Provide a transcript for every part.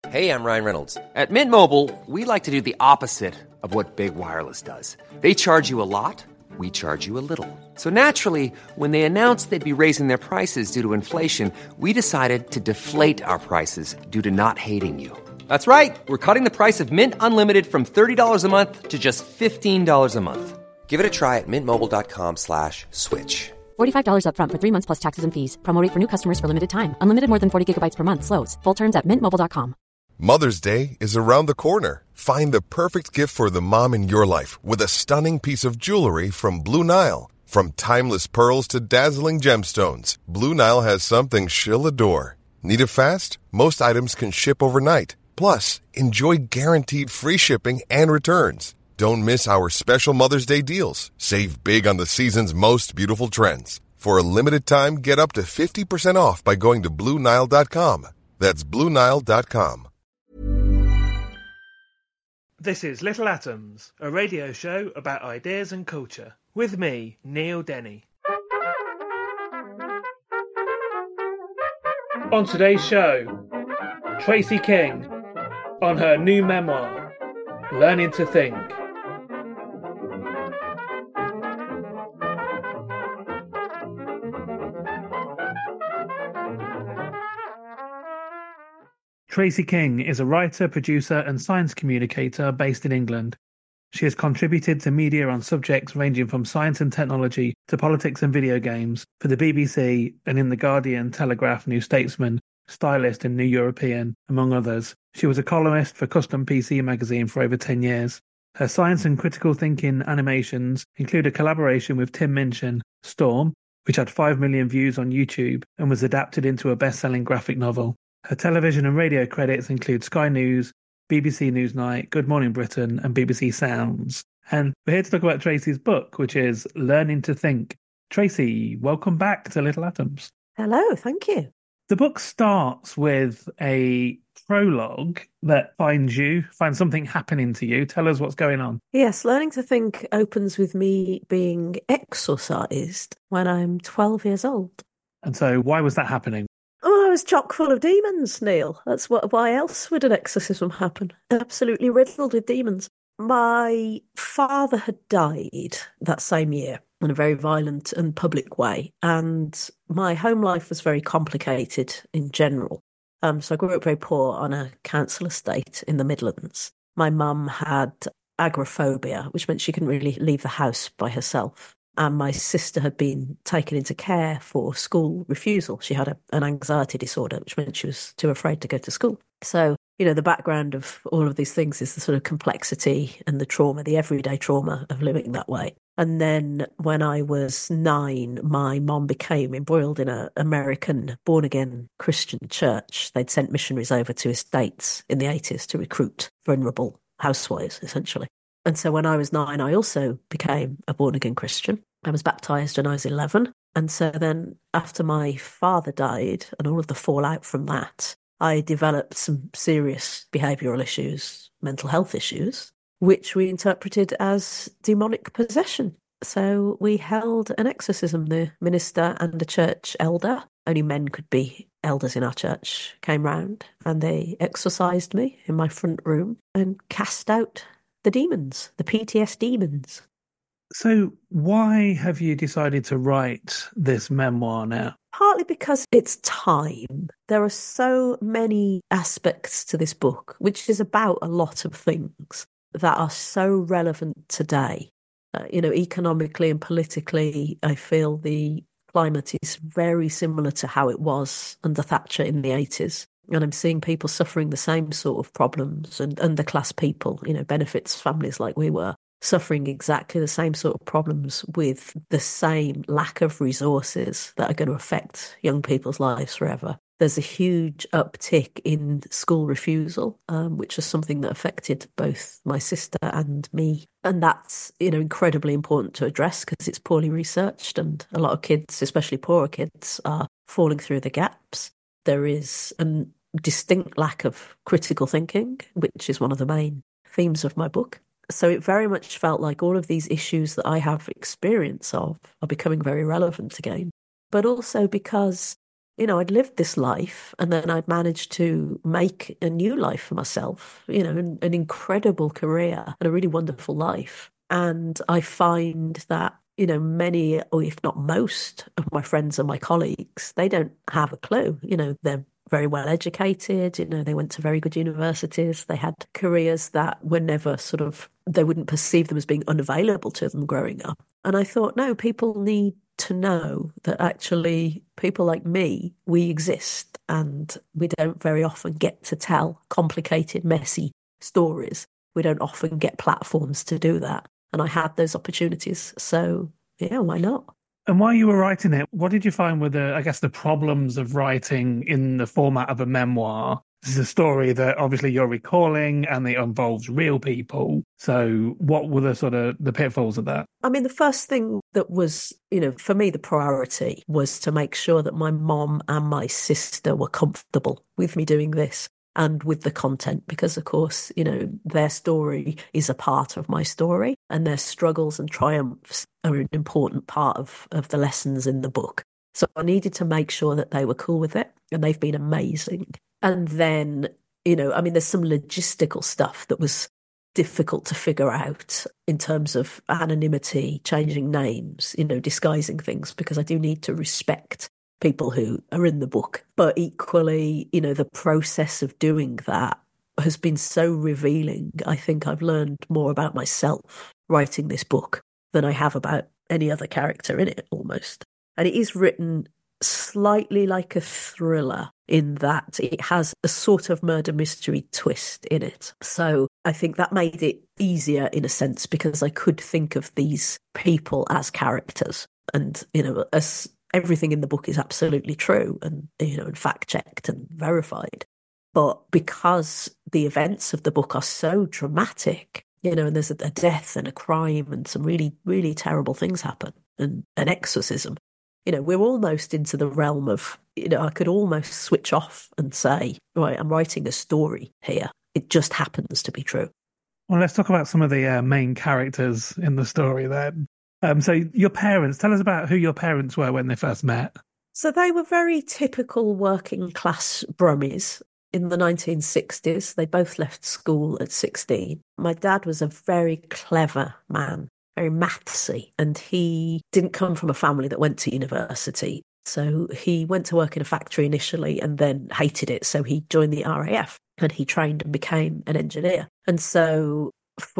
Hey, I'm Ryan Reynolds. At Mint Mobile, we like to do the opposite of what Big Wireless does. They charge you a lot, we charge you a little. So naturally, when they announced they'd be raising their prices due to inflation, we decided to deflate our prices due to not hating you. That's right. We're cutting the price of Mint Unlimited from $30 a month to just $15 a month. Give it a try at mintmobile.com/switch. $45 up front for 3 months plus taxes and fees. Promo rate for new customers for limited time. Unlimited more than 40 gigabytes per month. Slows full terms at mintmobile.com. Mother's Day is around the corner. Find the perfect gift for the mom in your life with a stunning piece of jewelry from Blue Nile. From timeless pearls to dazzling gemstones, Blue Nile has something she'll adore. Need it fast? Most items can ship overnight. Plus, enjoy guaranteed free shipping and returns. Don't miss our special Mother's Day deals. Save big on the season's most beautiful trends. For a limited time, get up to 50% off by going to BlueNile.com. That's BlueNile.com. This is Little Atoms, a radio show about ideas and culture. With me, Neil Denny. On today's show, Tracy King on her new memoir, Learning to Think. Tracy King is a writer, producer and science communicator based in England. She has contributed to media on subjects ranging from science and technology to politics and video games for the BBC and in The Guardian, Telegraph, New Statesman, Stylist and New European, among others. She was a columnist for Custom PC magazine for over 10 years. Her science and critical thinking animations include a collaboration with Tim Minchin, Storm, which had 5 million views on YouTube and was adapted into a best-selling graphic novel. Her television and radio credits include Sky News, BBC Newsnight, Good Morning Britain, and BBC Sounds. And we're here to talk about Tracy's book, which is Learning to Think. Tracy, welcome back to Little Atoms. Hello, thank you. The book starts with a prologue that finds something happening to you. Tell us what's going on. Yes, Learning to Think opens with me being exorcised when I'm 12 years old. And so why was that happening? Oh, I was chock full of demons, Neil. Why else would an exorcism happen? Absolutely riddled with demons. My father had died that same year in a very violent and public way, and my home life was very complicated in general. So I grew up very poor on a council estate in the Midlands. My mum had agoraphobia, which meant she couldn't really leave the house by herself. And my sister had been taken into care for school refusal. She had an anxiety disorder, which meant she was too afraid to go to school. So, the background of all of these things is the sort of complexity and the trauma, the everyday trauma of living that way. And then when I was 9, my mom became embroiled in an American born-again Christian church. They'd sent missionaries over to estates in the 80s to recruit vulnerable housewives, essentially. And so when I was 9, I also became a born-again Christian. I was baptised when I was 11. And so then after my father died and all of the fallout from that, I developed some serious behavioural issues, mental health issues, which we interpreted as demonic possession. So we held an exorcism. The minister and a church elder, only men could be elders in our church, came round and they exorcised me in my front room and cast out the demons, the PTS demons. So why have you decided to write this memoir now? Partly because it's time. There are so many aspects to this book, which is about a lot of things that are so relevant today. Economically and politically, I feel the climate is very similar to how it was under Thatcher in the 80s. And I'm seeing people suffering the same sort of problems, and underclass people, benefits families like we were, suffering exactly the same sort of problems with the same lack of resources that are going to affect young people's lives forever. There's a huge uptick in school refusal, which is something that affected both my sister and me. And that's, incredibly important to address because it's poorly researched and a lot of kids, especially poorer kids, are falling through the gaps. There is a distinct lack of critical thinking, which is one of the main themes of my book. So it very much felt like all of these issues that I have experience of are becoming very relevant again. But also because I'd lived this life and then I'd managed to make a new life for myself, an incredible career and a really wonderful life. And I find that, many, or if not most of my friends and my colleagues, they don't have a clue. They're very well educated, they went to very good universities. They had careers that were never they wouldn't perceive them as being unavailable to them growing up. And I thought, no, people need to know that actually people like me, we exist, and we don't very often get to tell complicated, messy stories. We don't often get platforms to do that. And I had those opportunities. So, yeah, why not? And while you were writing it, what did you find were the problems of writing in the format of a memoir? This is a story that obviously you're recalling and it involves real people. So what were the pitfalls of that? I mean, the first thing that was, for me, the priority was to make sure that my mom and my sister were comfortable with me doing this and with the content, because, of course, their story is a part of my story and their struggles and triumphs are an important part of the lessons in the book. So I needed to make sure that they were cool with it, and they've been amazing. And then, there's some logistical stuff that was difficult to figure out in terms of anonymity, changing names, disguising things, because I do need to respect people who are in the book. But equally, the process of doing that has been so revealing. I think I've learned more about myself writing this book than I have about any other character in it, almost. And it is written slightly like a thriller in that it has a sort of murder mystery twist in it. So I think that made it easier in a sense, because I could think of these people as characters. And, as everything in the book is absolutely true and, and fact-checked and verified. But because the events of the book are so dramatic, and there's a death and a crime and some really, really terrible things happen and an exorcism, we're almost into the realm of, I could almost switch off and say, right, I'm writing a story here. It just happens to be true. Well, let's talk about some of the main characters in the story then. So your parents, tell us about who your parents were when they first met. So they were very typical working class Brummies in the 1960s. They both left school at 16. My dad was a very clever man, very mathsy, and he didn't come from a family that went to university. So he went to work in a factory initially and then hated it. So he joined the RAF and he trained and became an engineer. And so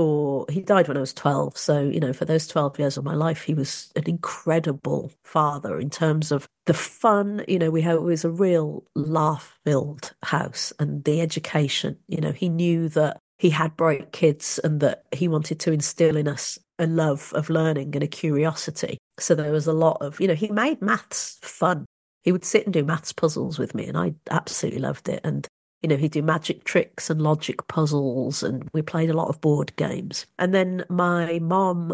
he died when I was 12. So, for those 12 years of my life, he was an incredible father in terms of the fun. It was a real laugh-filled house, and the education. He knew that he had bright kids and that he wanted to instill in us a love of learning and a curiosity. So there was a lot of, he made maths fun. He would sit and do maths puzzles with me, and I absolutely loved it. And he'd do magic tricks and logic puzzles, and we played a lot of board games. And then my mom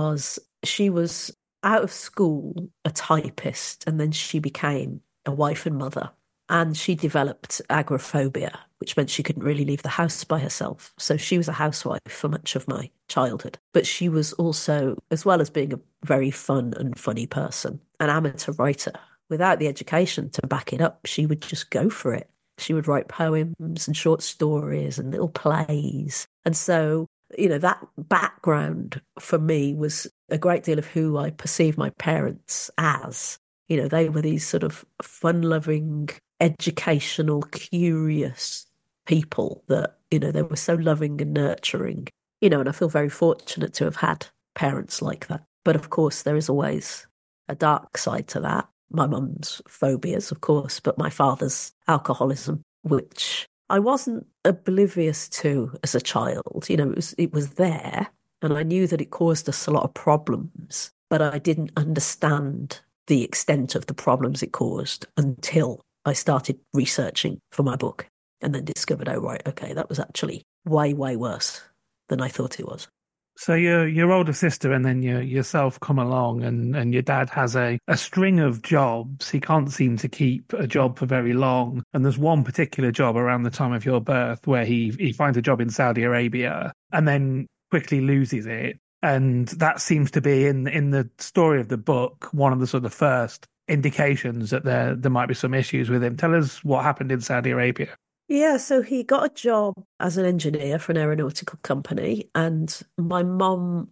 she was out of school, a typist, and then she became a wife and mother. And she developed agoraphobia, which meant she couldn't really leave the house by herself. So she was a housewife for much of my childhood. But she was also, as well as being a very fun and funny person, an amateur writer. Without the education to back it up, she would just go for it. She would write poems and short stories and little plays. And so, that background for me was a great deal of who I perceived my parents as. They were these sort of fun-loving, educational, curious people that, they were so loving and nurturing. And I feel very fortunate to have had parents like that. But of course, there is always a dark side to that. My mum's phobias, of course, but my father's alcoholism, which I wasn't oblivious to as a child. It was there, and I knew that it caused us a lot of problems, but I didn't understand the extent of the problems it caused until I started researching for my book, and then discovered, oh, right, okay, that was actually way, way worse than I thought it was. So your older sister and then yourself come along, and your dad has a string of jobs. He can't seem to keep a job for very long. And there's one particular job around the time of your birth where he finds a job in Saudi Arabia and then quickly loses it. And that seems to be in the story of the book, one of the sort of first indications that there might be some issues with him. Tell us what happened in Saudi Arabia. Yeah, so he got a job as an engineer for an aeronautical company, and my mum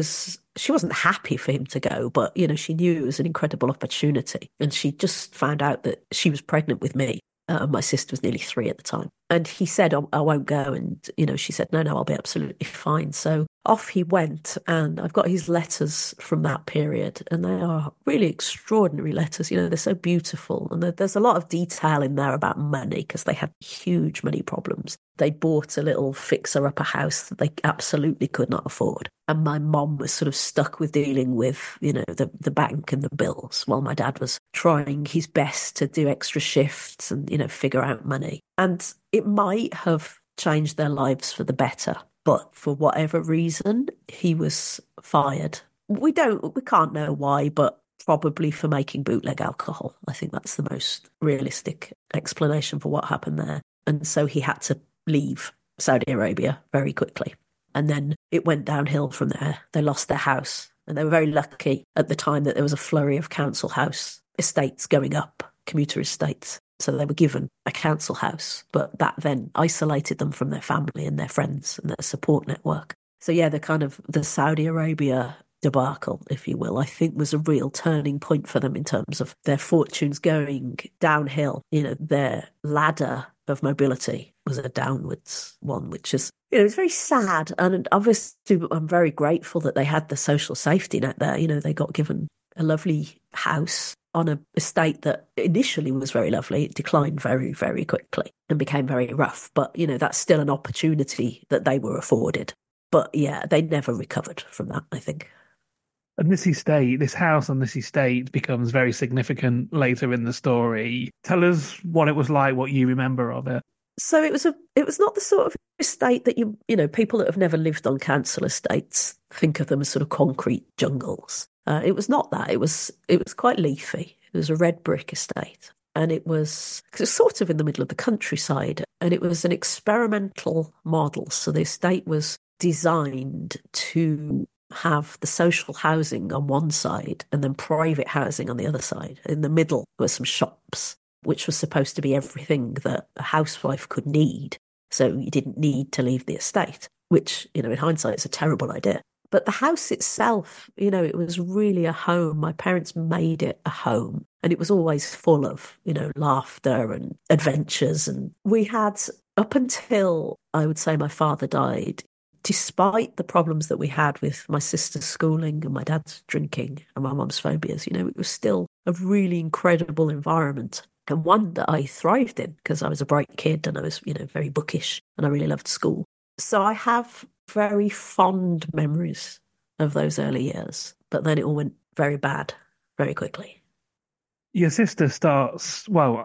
she wasn't happy for him to go, but she knew it was an incredible opportunity, and she just found out that she was pregnant with me. My sister was nearly 3 at the time. And he said, I won't go. And, she said, no, I'll be absolutely fine. So off he went. And I've got his letters from that period. And they are really extraordinary letters. They're so beautiful. And there's a lot of detail in there about money because they had huge money problems. They bought a little fixer-upper house that they absolutely could not afford. And my mom was sort of stuck with dealing with, the bank and the bills while my dad was trying his best to do extra shifts and, figure out money. And it might have changed their lives for the better, but for whatever reason, he was fired. We can't know why, but probably for making bootleg alcohol. I think that's the most realistic explanation for what happened there. And so he had to leave Saudi Arabia very quickly. And then it went downhill from there. They lost their house. And they were very lucky at the time that there was a flurry of council house estates going up, commuter estates. So they were given a council house, but that then isolated them from their family and their friends and their support network. So yeah, the Saudi Arabia debacle, if you will, I think was a real turning point for them in terms of their fortunes going downhill. Their ladder of mobility was a downwards one, which is, it's very sad. And obviously I'm very grateful that they had the social safety net there. They got given a lovely house on an estate that initially was very lovely. It declined very, very quickly and became very rough. But, that's still an opportunity that they were afforded. But yeah, they never recovered from that, I think. And this house on this estate becomes very significant later in the story. Tell us what it was like, what you remember of it. So it was not the sort of estate that people that have never lived on council estates think of them as sort of concrete jungles. It was not that. It was quite leafy. It was a red brick estate. And it was sort of in the middle of the countryside. And it was an experimental model. So the estate was designed to have the social housing on one side and then private housing on the other side. In the middle were some shops, which was supposed to be everything that a housewife could need. So you didn't need to leave the estate, which, in hindsight is a terrible idea. But the house itself, it was really a home. My parents made it a home, and it was always full of, laughter and adventures. And we had, up until I would say my father died, despite the problems that we had with my sister's schooling and my dad's drinking and my mum's phobias, it was still a really incredible environment. And one that I thrived in because I was a bright kid and I was, very bookish and I really loved school. So I have very fond memories of those early years, but then it all went very bad very quickly. Your sister starts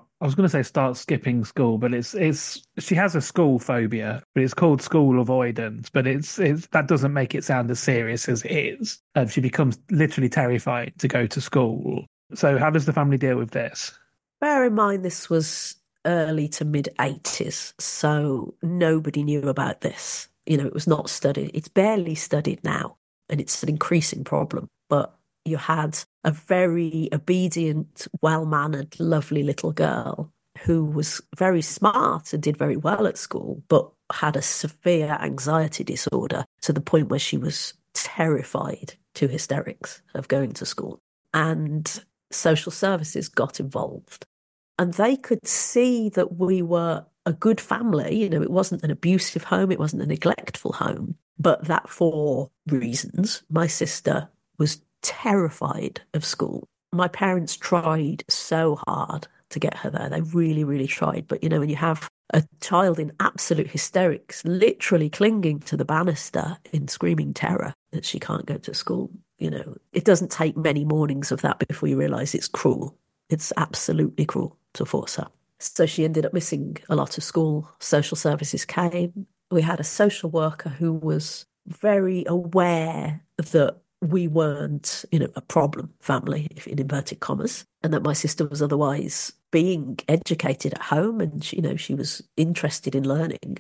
skipping school, but she has a school phobia, but it's called school avoidance, but it's that doesn't make it sound as serious as it is. She becomes literally terrified to go to school. So how does the family deal with this? Bear in mind, this was early to mid-80s, so nobody knew about this. It was not studied. It's barely studied now, and it's an increasing problem. But you had a very obedient, well-mannered, lovely little girl who was very smart and did very well at school, but had a severe anxiety disorder to the point where she was terrified to hysterics of going to school. And social services got involved. And they could see that we were a good family. It wasn't an abusive home. It wasn't a neglectful home. But that for reasons, my sister was terrified of school. My parents tried so hard to get her there. They really, really tried. But, when you have a child in absolute hysterics, literally clinging to the banister in screaming terror that she can't go to school, it doesn't take many mornings of that before you realise it's cruel. It's absolutely cruel to force her. So she ended up missing a lot of school. Social services came. We had a social worker who was very aware that we weren't, a problem family, in inverted commas, and that my sister was otherwise being educated at home and, she was interested in learning.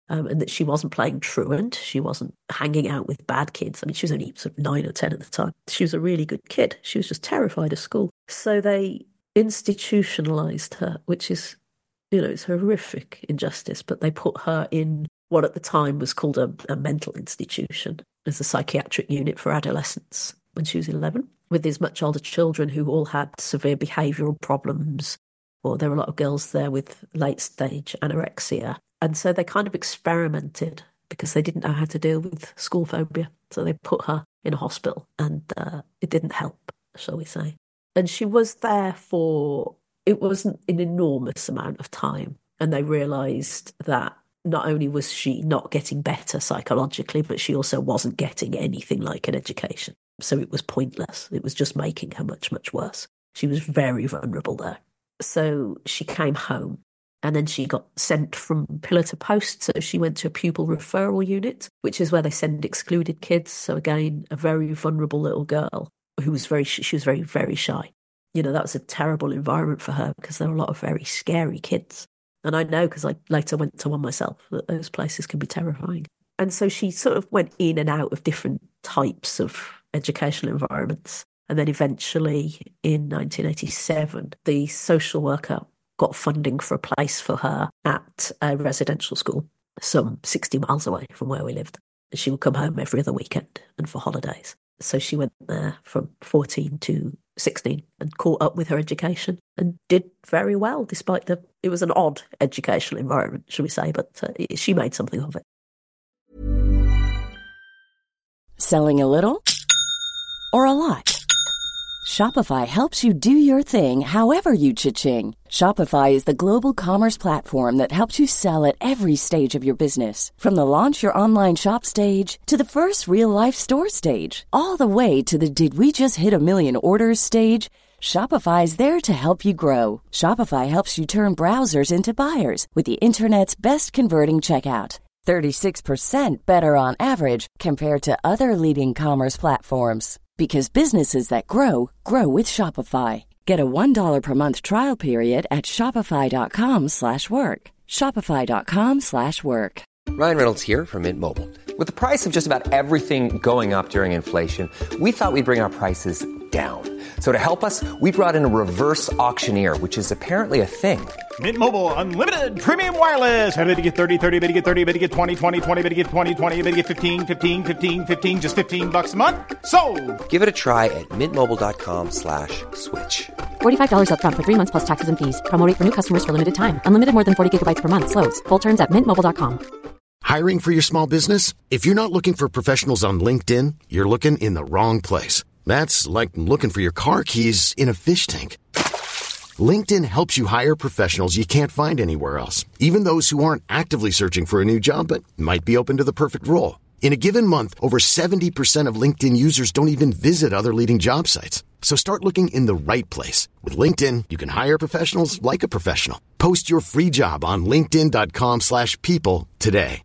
and that she wasn't playing truant. She wasn't hanging out with bad kids. I mean, she was only sort of 9 or 10 at the time. She was a really good kid. She was just terrified of school. So they institutionalized her, which is, it's a horrific injustice, but they put her in what at the time was called a mental institution as a psychiatric unit for adolescents when she was 11, with these much older children who all had severe behavioural problems, or there were a lot of girls there with late-stage anorexia. And so they kind of experimented because they didn't know how to deal with school phobia. So they put her in a hospital and it didn't help, shall we say. And she was there for, it wasn't an enormous amount of time. And they realised that not only was she not getting better psychologically, but she also wasn't getting anything like an education. So it was pointless. It was just making her much, much worse. She was very vulnerable there. So she came home and then she got sent from pillar to post. So she went to a pupil referral unit, which is where they send excluded kids. So again, a very vulnerable little girl who was she was very, very shy. That was a terrible environment for her because there were a lot of very scary kids. And I know because I later went to one myself that those places can be terrifying. And so she sort of went in and out of different types of educational environments. And then eventually in 1987, the social worker got funding for a place for her at a residential school, some 60 miles away from where we lived. And she would come home every other weekend and for holidays. So she went there from 14 to 16 and caught up with her education and did very well despite it was an odd educational environment, shall we say, but she made something of it. Selling a little or a lot? Shopify helps you do your thing however you cha-ching. Shopify is the global commerce platform that helps you sell at every stage of your business. From the launch your online shop stage to the first real-life store stage, all the way to the did we just hit a million orders stage. Shopify is there to help you grow. Shopify helps you turn browsers into buyers with the internet's best converting checkout. 36% better on average compared to other leading commerce platforms. Because businesses that grow, grow with Shopify. Get a $1 per month trial period at shopify.com/work. Shopify.com/work. Ryan Reynolds here from Mint Mobile. With the price of just about everything going up during inflation, we thought we'd bring our prices down. So to help us, we brought in a reverse auctioneer, which is apparently a thing. Mint Mobile Unlimited Premium Wireless. How to get 30, 30, bit to get 30, bit to get 20, 20, 20, bit to get 20, 20, bit to get 15, 15, 15, 15, just $15 a month? Sold! Give it a try at mintmobile.com/switch. $45 up front for 3 months plus taxes and fees. Promo rate for new customers for limited time. Unlimited more than 40 gigabytes per month. Slows full terms at mintmobile.com. Hiring for your small business? If you're not looking for professionals on LinkedIn, you're looking in the wrong place. That's like looking for your car keys in a fish tank. LinkedIn helps you hire professionals you can't find anywhere else, even those who aren't actively searching for a new job but might be open to the perfect role. In a given month, over 70% of LinkedIn users don't even visit other leading job sites. So start looking in the right place. With LinkedIn, you can hire professionals like a professional. Post your free job on linkedin.com/people today.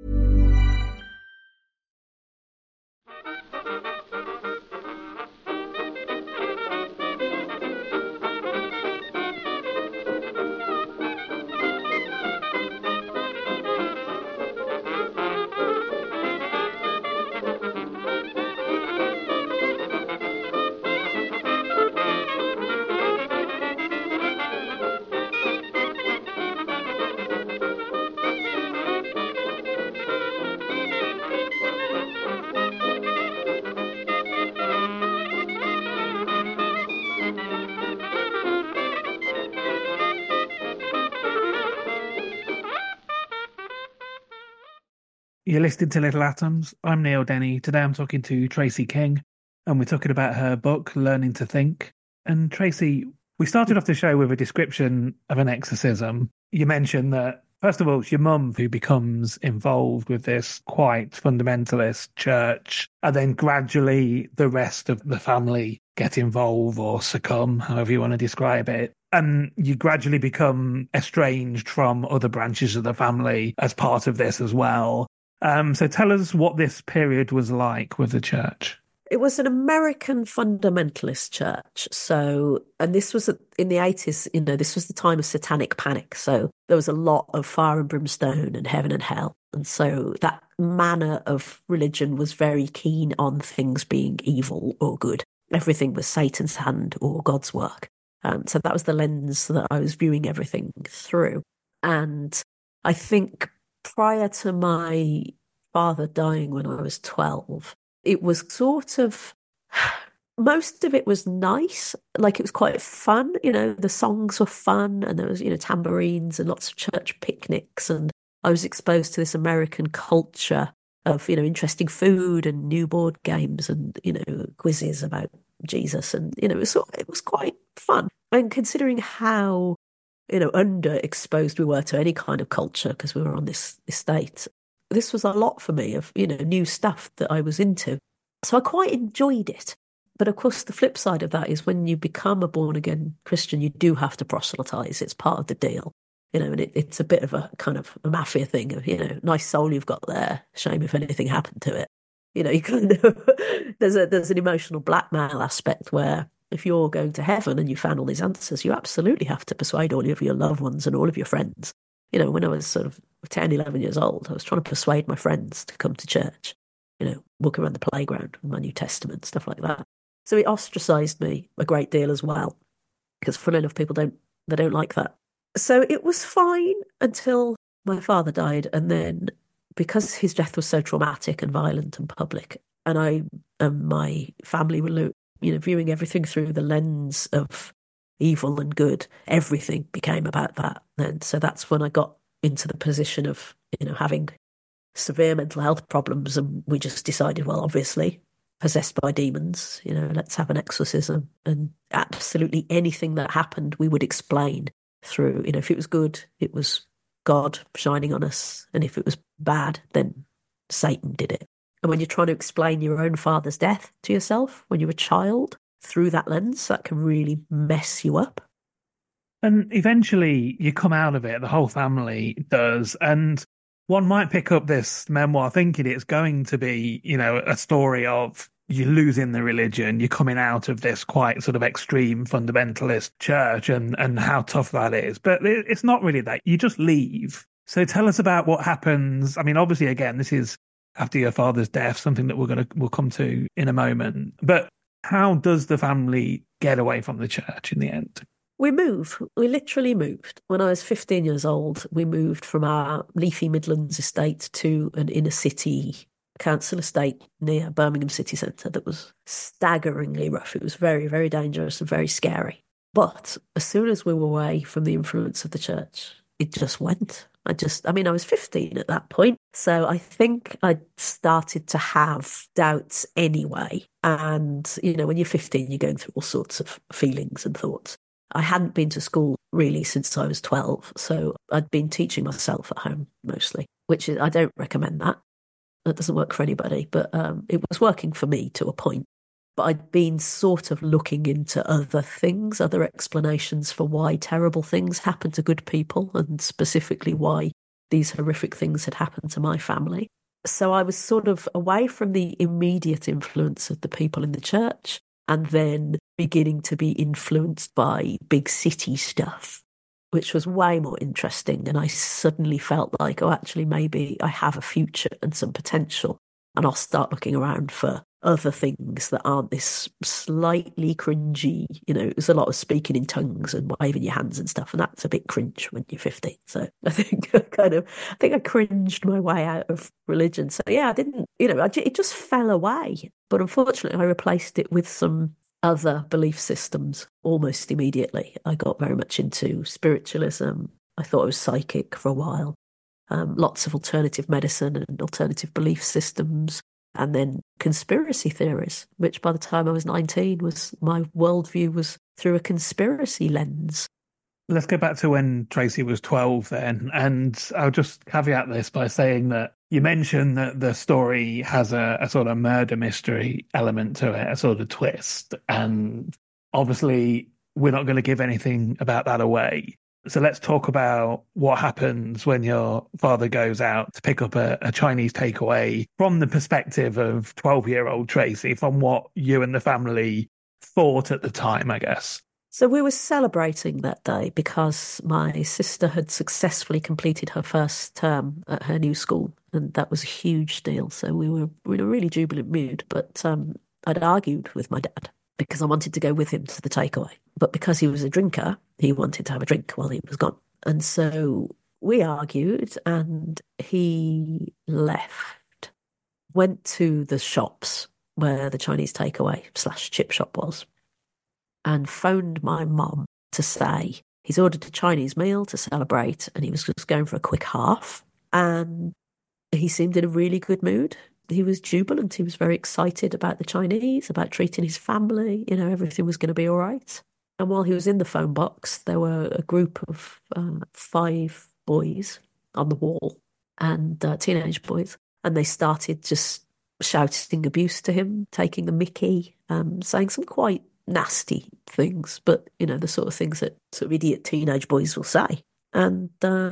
You're listening to Little Atoms. I'm Neil Denny. Today I'm talking to Tracy King, and we're talking about her book, Learning to Think. And Tracy, we started off the show with a description of an exorcism. You mentioned that, first of all, it's your mum who becomes involved with this quite fundamentalist church, and then gradually the rest of the family get involved or succumb, however you want to describe it. And you gradually become estranged from other branches of the family as part of this as well. So tell us what this period was like with the church. It was an American fundamentalist church. So, and this was in the 80s, this was the time of satanic panic. So there was a lot of fire and brimstone and heaven and hell. And so that manner of religion was very keen on things being evil or good. Everything was Satan's hand or God's work. So that was the lens that I was viewing everything through. And I think prior to my father dying when I was 12, it was sort of, most of it was nice. Like, it was quite fun. The songs were fun, and there was, tambourines and lots of church picnics. And I was exposed to this American culture of, interesting food and new board games and, quizzes about Jesus. And, it was quite fun. And considering how, underexposed we were to any kind of culture because we were on this estate, this was a lot for me of, new stuff that I was into. So I quite enjoyed it. But of course, the flip side of that is when you become a born-again Christian, you do have to proselytise. It's part of the deal. And it's a bit of a kind of a mafia thing of, nice soul you've got there. Shame if anything happened to it. You kind of, there's an emotional blackmail aspect where if you're going to heaven and you found all these answers, you absolutely have to persuade all of your loved ones and all of your friends. When I was sort of 10, 11 years old, I was trying to persuade my friends to come to church, walking around the playground with my New Testament, stuff like that. So it ostracised me a great deal as well, because funnily enough, people don't like that. So it was fine until my father died. And then because his death was so traumatic and violent and public, and I and my family were, viewing everything through the lens of evil and good, everything became about that then. So that's when I got into the position of, having severe mental health problems. And we just decided, well, obviously, possessed by demons, let's have an exorcism. And absolutely anything that happened, we would explain through, if it was good, it was God shining on us. And if it was bad, then Satan did it. And when you're trying to explain your own father's death to yourself when you're a child through that lens, that can really mess you up. And eventually you come out of it, the whole family does. And one might pick up this memoir thinking it's going to be, a story of you losing the religion, you're coming out of this quite sort of extreme fundamentalist church and how tough that is. But it's not really that. You just leave. So tell us about what happens. I mean, obviously, again, this is after your father's death, something that we'll come to in a moment. But how does the family get away from the church in the end? We literally moved. When I was 15 years old, we moved from our leafy Midlands estate to an inner city council estate near Birmingham city centre that was staggeringly rough. It was very, very dangerous and very scary. But as soon as we were away from the influence of the church, it just went. I was 15 at that point. So I think I started to have doubts anyway. And, when you're 15, you're going through all sorts of feelings and thoughts. I hadn't been to school really since I was 12. So I'd been teaching myself at home mostly, which is, I don't recommend that. That doesn't work for anybody, but it was working for me to a point. But I'd been sort of looking into other things, other explanations for why terrible things happen to good people, and specifically why these horrific things had happened to my family. So I was sort of away from the immediate influence of the people in the church, and then beginning to be influenced by big city stuff, which was way more interesting. And I suddenly felt like, oh, actually, maybe I have a future and some potential. And I'll start looking around for other things that aren't this slightly cringy, it was a lot of speaking in tongues and waving your hands and stuff. And that's a bit cringe when you're 15. So I think I cringed my way out of religion. So yeah, I didn't, it just fell away. But unfortunately, I replaced it with some other belief systems almost immediately. I got very much into spiritualism. I thought I was psychic for a while. Lots of alternative medicine and alternative belief systems, and then conspiracy theories, which by the time I was 19 was my worldview was through a conspiracy lens. Let's go back to when Tracy was 12 then, and I'll just caveat this by saying that you mentioned that the story has a sort of murder mystery element to it, a sort of twist, and obviously we're not going to give anything about that away. So let's talk about what happens when your father goes out to pick up a Chinese takeaway from the perspective of 12-year-old Tracy, from what you and the family thought at the time, I guess. So we were celebrating that day because my sister had successfully completed her first term at her new school. and that was a huge deal. So we were in a really jubilant mood. But I'd argued with my dad because I wanted to go with him to the takeaway. But because he was a drinker, he wanted to have a drink while he was gone. And so we argued, and he left, went to the shops where the Chinese takeaway / chip shop was, and phoned my mum to say he's ordered a Chinese meal to celebrate, and he was just going for a quick half. And he seemed in a really good mood. He was jubilant. He was very excited about the Chinese, about treating his family. You know, everything was going to be all right. And while he was in the phone box, there were a group of 5 boys on the wall, and teenage boys. And they started just shouting abuse to him, taking the mickey, saying some quite nasty things, but, you know, the sort of things that sort of idiot teenage boys will say. And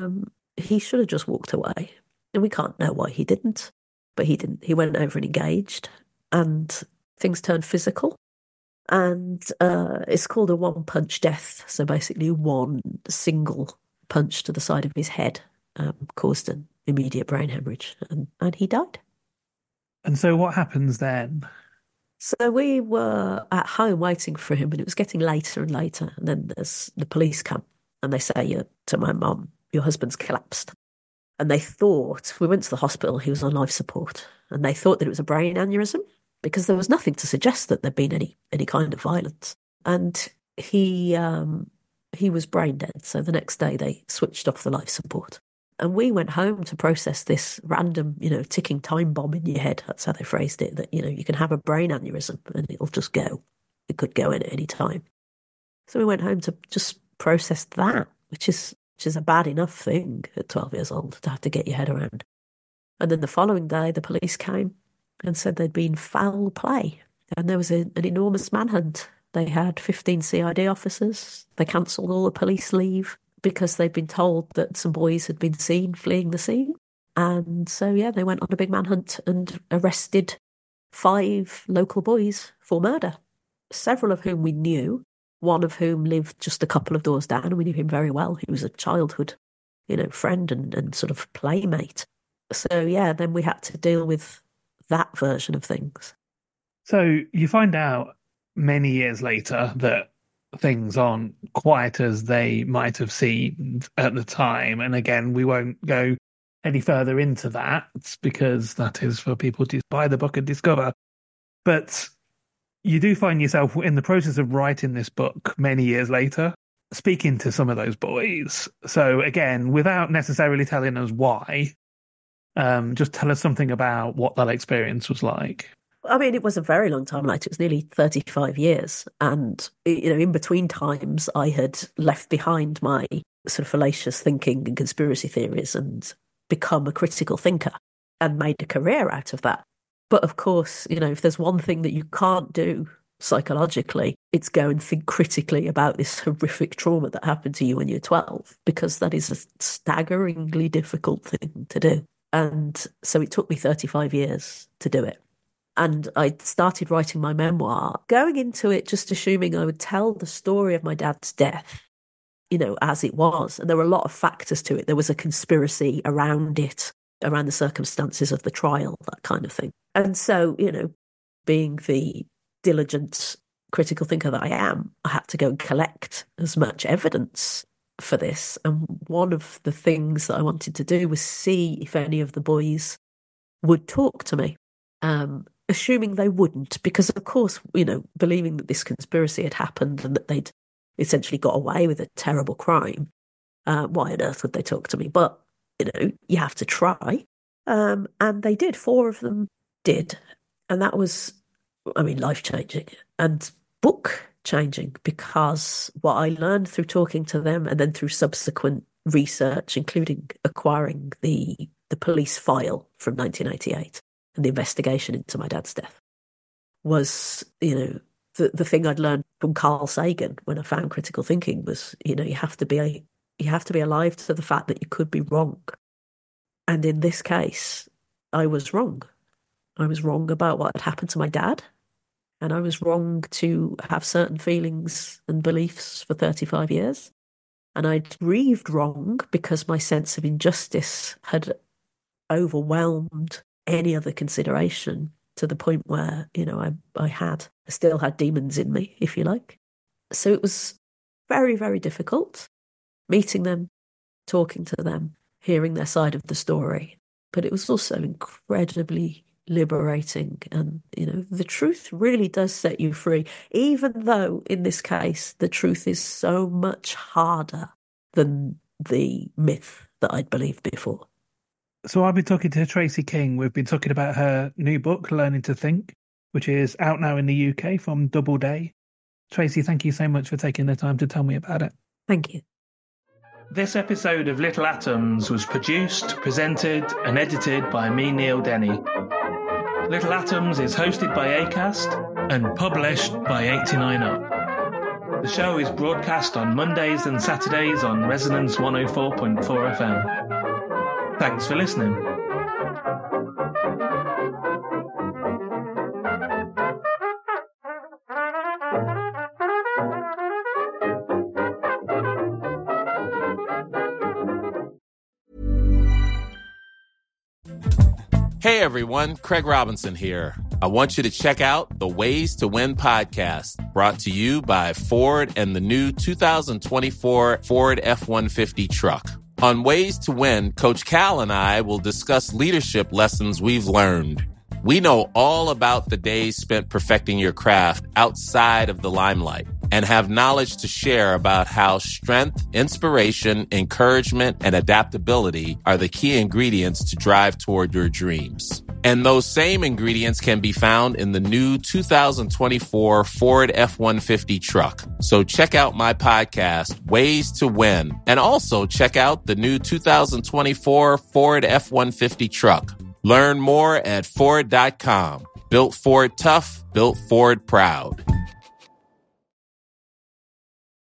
he should have just walked away. And we can't know why he didn't, but he didn't. He went over and engaged, and things turned physical. And it's called a one-punch death. So basically one single punch to the side of his head caused an immediate brain hemorrhage, and he died. And so what happens then? So we were at home waiting for him, and it was getting later and later. And then the police come, and they say to my mum, your husband's collapsed. And they thought, we went to the hospital, he was on life support, and they thought that it was a brain aneurysm because there was nothing to suggest that there'd been any kind of violence. And he was brain dead. So the next day they switched off the life support. And we went home to process this random, ticking time bomb in your head. That's how they phrased it, that, you can have a brain aneurysm and it'll just go. It could go in at any time. So we went home to just process that, which is a bad enough thing at 12 years old to have to get your head around. And then the following day, the police came and said there'd been foul play. And there was an enormous manhunt. They had 15 CID officers. They cancelled all the police leave because they'd been told that some boys had been seen fleeing the scene. And so, they went on a big manhunt and arrested 5 local boys for murder, several of whom we knew, one of whom lived just a couple of doors down, and we knew him very well. He was a childhood, friend and sort of playmate. So, then we had to deal with that version of things. So you find out many years later that things aren't quite as they might have seemed at the time. And again, we won't go any further into that because that is for people to buy the book and discover. But you do find yourself in the process of writing this book many years later, speaking to some of those boys. So again, without necessarily telling us why, just tell us something about what that experience was like. I mean, it was a very long time later. It was nearly 35 years. And, in between times, I had left behind my sort of fallacious thinking and conspiracy theories and become a critical thinker and made a career out of that. But of course, if there's one thing that you can't do psychologically, it's go and think critically about this horrific trauma that happened to you when you're 12, because that is a staggeringly difficult thing to do. And so it took me 35 years to do it. And I started writing my memoir, going into it just assuming I would tell the story of my dad's death, as it was. And there were a lot of factors to it. There was a conspiracy around it, around the circumstances of the trial, that kind of thing. And so, being the diligent critical thinker that I am, I had to go and collect as much evidence for this. And one of the things that I wanted to do was see if any of the boys would talk to me. Assuming they wouldn't, because of course, believing that this conspiracy had happened and that they'd essentially got away with a terrible crime, why on earth would they talk to me? But, you have to try. And they did. 4 of them did. And that was, life-changing and book-changing, because what I learned through talking to them and then through subsequent research, including acquiring the police file from 1988, and the investigation into my dad's death, was, the thing I'd learned from Carl Sagan when I found critical thinking was, you have to be alive to the fact that you could be wrong. And in this case, I was wrong. I was wrong about what had happened to my dad, and I was wrong to have certain feelings and beliefs for 35 years. And I'd grieved wrong because my sense of injustice had overwhelmed any other consideration to the point where, I still had demons in me, if you like. So it was very, very difficult meeting them, talking to them, hearing their side of the story. But it was also incredibly liberating. And, the truth really does set you free, even though in this case, the truth is so much harder than the myth that I'd believed before. So I've been talking to Tracy King. We've been talking about her new book, Learning to Think, which is out now in the UK from Doubleday. Tracy, thank you so much for taking the time to tell me about it. Thank you. This episode of Little Atoms was produced, presented and edited by me, Neil Denny. Little Atoms is hosted by Acast and published by 89Up. The show is broadcast on Mondays and Saturdays on Resonance 104.4 FM. Thanks for listening. Hey everyone, Craig Robinson here. I want you to check out the Ways to Win podcast, brought to you by Ford and the new 2024 Ford F-150 truck. On Ways to Win, Coach Cal and I will discuss leadership lessons we've learned. We know all about the days spent perfecting your craft outside of the limelight and have knowledge to share about how strength, inspiration, encouragement, and adaptability are the key ingredients to drive toward your dreams. And those same ingredients can be found in the new 2024 Ford F-150 truck. So check out my podcast, Ways to Win, and also check out the new 2024 Ford F-150 truck. Learn more at Ford.com. Built Ford tough, built Ford proud.